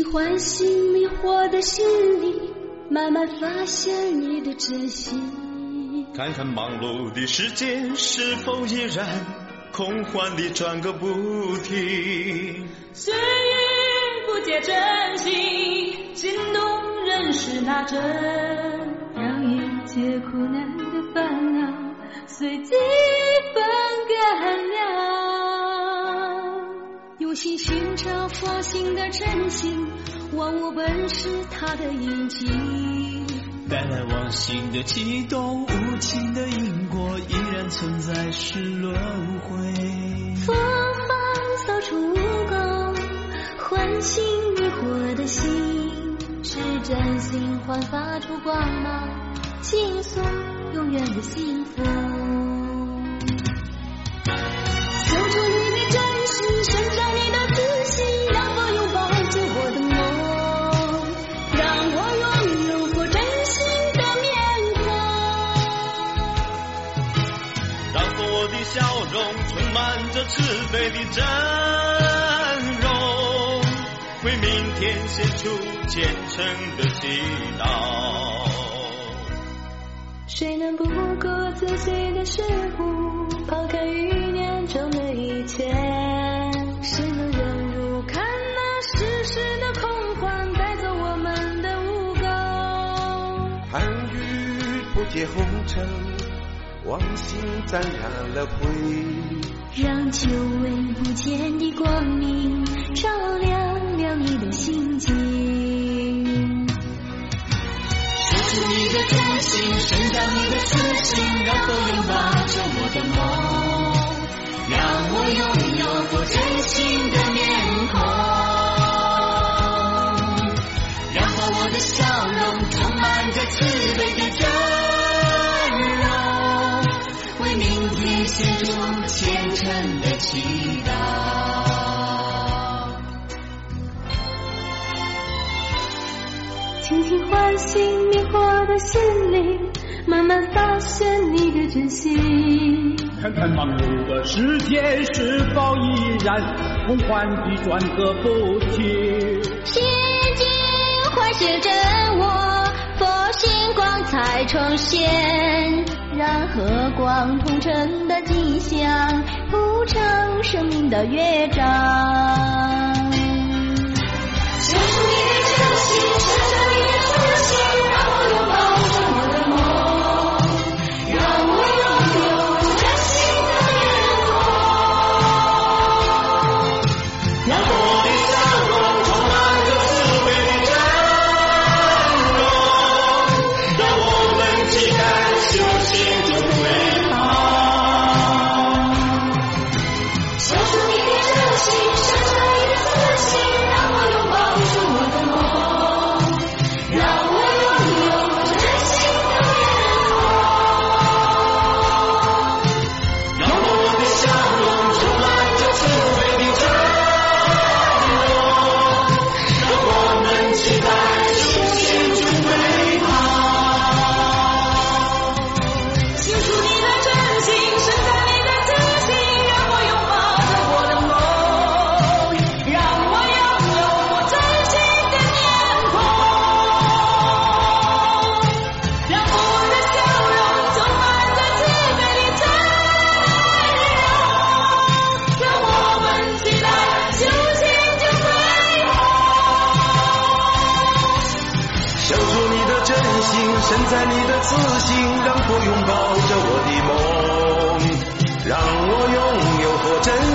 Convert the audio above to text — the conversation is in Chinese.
唤醒迷惑的心里，慢慢发现你的真心。 看看忙碌的世界是否依然空幻地转个不停。 岁月不解真心，心动人是那真， 让一切苦难的烦恼随几分干了。用心寻找发心的真心，忘我本是他的印记。 带来往昔的悸动，无情的因果依然存在，是轮回。 佛法扫除污垢，唤醒迷惑的心，是真心焕发出光芒，倾诉永远的幸福。守住你的真心，伸展你的自信，让我拥抱着我的梦，让我拥有过真心的面孔， 让我的笑容充满着慈悲的真容，为明天献出虔诚的祈祷。 谁能不顾自己的事物，抛开欲念中的一切？谁能忍辱看那世事的空幻，带走我们的污垢？ 寒雨不解红尘，往心沾染了灰， 让久违不见的光明照亮亮你的心境。 守住你的真心，伸展你的自信，让我拥抱着我的梦，让我拥有过真心的面孔，然后我的笑容充满着慈悲的真容，为明天献出虔诚的祈祷。 轻轻唤醒迷惑的心灵，慢慢发现你的真心。 看看忙碌的世界是否依然空幻地转个不停。 心境唤醒真我，佛性光彩重现，让和光同尘的迹象谱成生命的乐章。守住你的真心，伸展你的自信，让我拥抱着我的梦，让我拥有真心的面孔， 让我的笑容充满着慈悲的真容，让我们期待修行就会好。 守住你的真心，伸展你的自信，让我拥抱着我的梦，让我拥有真心的面孔， 让我的笑容充满着慈悲的真容，让我们期待修行就会好。 清楚你的真心，伸展你的自信，让我拥抱着我的梦，让我拥有过真心的面孔，让我的笑容充满着慈悲的真容，让我们期待修行就会好。 守住你的真心，伸展你的自信，让我拥抱着我的梦，让我拥有过真